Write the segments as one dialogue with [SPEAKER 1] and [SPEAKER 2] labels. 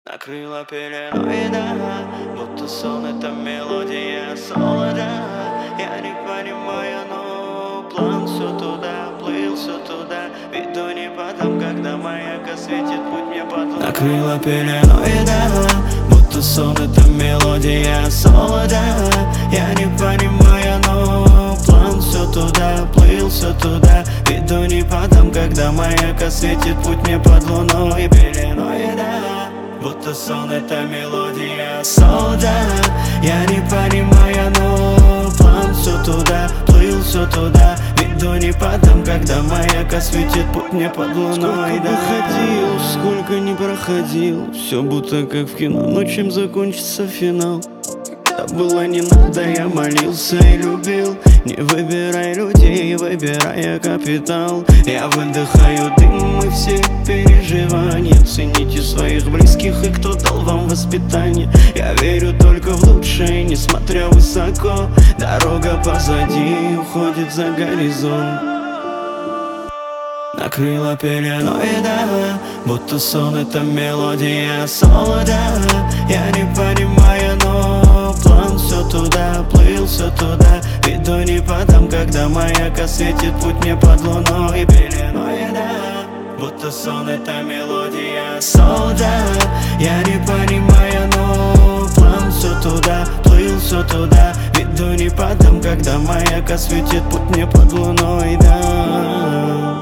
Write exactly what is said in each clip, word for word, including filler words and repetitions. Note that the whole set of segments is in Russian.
[SPEAKER 1] Накрыла пеленой, да, будто сон, это мелодия солода. Я не понимаю, но план все туда, плыл все туда. Веду не потом, когда маяк осветит путь мне под. Накрыла пеленой, да, будто сон, это мелодия солода. Я не понимаю, но план все туда, плыл все туда. Веду не потом, когда маяк осветит путь мне под луной. Пеленой, да, будто сон, это мелодия солода. Я не понимаю, но план все туда, плыл все туда. Веду не потом, когда маяк осветит путь мне под луной. Да, ходил, сколько не проходил, все будто как в кино, но чем закончится финал? Да было не надо, я молился и любил. Не выбирай людей, выбирай капитал. Я выдыхаю дым и все переживания. Цените своих близких и кто дал вам воспитание. Я верю только в лучшее, несмотря высоко. Дорога позади уходит за горизонт. Накрыла пеленой, да, будто сон, это мелодия солода. Я не понимаю, но план все туда, плыл все туда. Веду не потом, когда маяк осветит путь мне под луной. Пеленой, да, будто сон, это мелодия солода. Я не понимаю, но план все туда, плыл все туда. Веду не потом, когда маяк осветит путь мне под луной, да.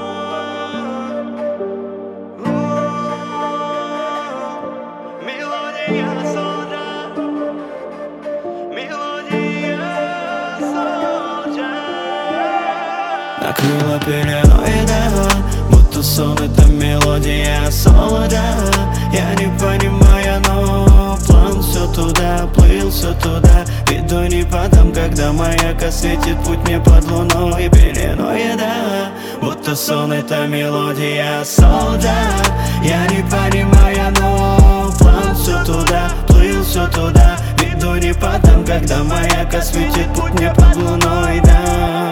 [SPEAKER 1] Накрыла пеленой, да, будто сон, это мелодия солода. Я не понимаю, но план все туда, плыл все туда. Веду не потом, когда маяк осветит путь мне под луной. Пеленой, да, будто сон, это мелодия солода. Я не понимаю, но план все туда, плыл все туда. Веду не потом, когда маяк осветит путь мне под луной, да.